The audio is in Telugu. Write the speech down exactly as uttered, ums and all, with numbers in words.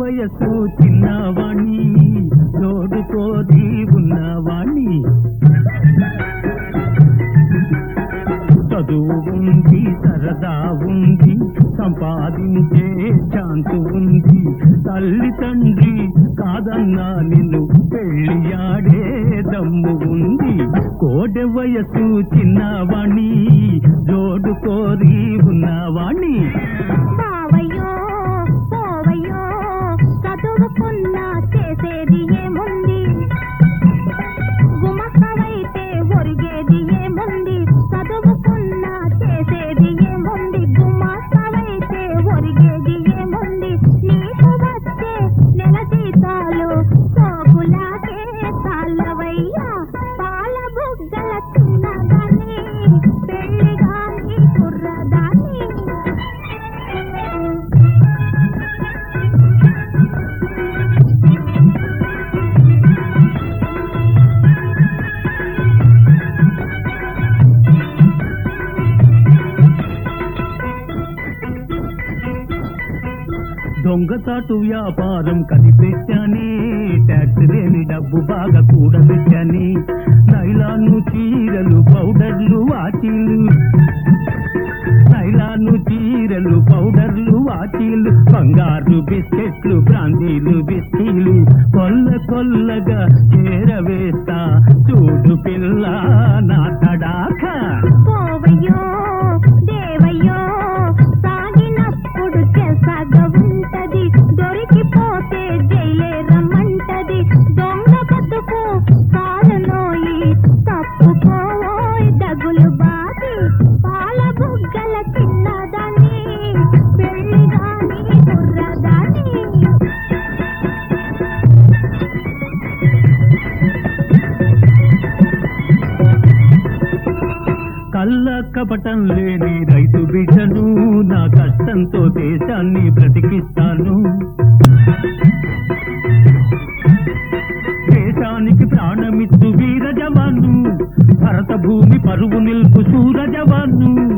వయసు చిన్నవాణ్ణి జోడుకోది ఉన్నవాణ్ణి చదువు ఉంది సరదా ఉంది సంపాదించే ఛాన్స్ ఉంది తల్లి తండ్రి కాదన్నా నిన్ను పెళ్ళియాడే దమ్ము ఉంది కోడె వయసు చిన్నవాణ్ణి జోడు కోరి ఉన్నవాణ్ణి బావయ్యో పోవయ్యో చదువుకున్నా చేసేది ఏముంది గుమస్తవైతే ఒరిగేది ఏముంది చదువుకున్నా చేసేది ఏముంది గుమస్తవైతే ఒరిగేది ఏముంది నీకు వచ్చే నెల జీతాలు సోకులాగే చాలవయ్యా పాల బుగ్గల చిన్నదాన్ని పెళ్లిగాని కుర్రదాన్ని దొంగతాటు వ్యాపారం కనిపెట్టానే ట్యాక్స్ లేని డబ్బు బాగా కూడబెట్టాని నైలాను చీరలు పౌడర్లు వాచీలు నైలాను చీరలు పౌడర్లు వాచీలు బంగారు బిస్కెట్లు బ్రాందీలు బిస్కీలు కొల్ల కొల్లగా చేరవేస్తా చూడు పిల్ల నా తడాక పోవయ్యో దేవయ్యో సాగినప్పుడు చేసాగ ఉంటది దొరికిపోతే జైలే రమ్మంటది దొంగ బతుకు కాలనోయి తప్పుకోవోయ్ దగులు బాది పాల బుగ్గల చిన్నదాన్ని పెళ్లిగాని కుర్రదాన్ని కళ్ళ కపటం లేని రైతు బిడ్డను నా కష్టంతో దేశాన్ని బ్రతికిస్తాను దేశానికి ప్రాణమిత్తు వీర జవాను భరత భూమి పరువు నిల్పు సూర జవాను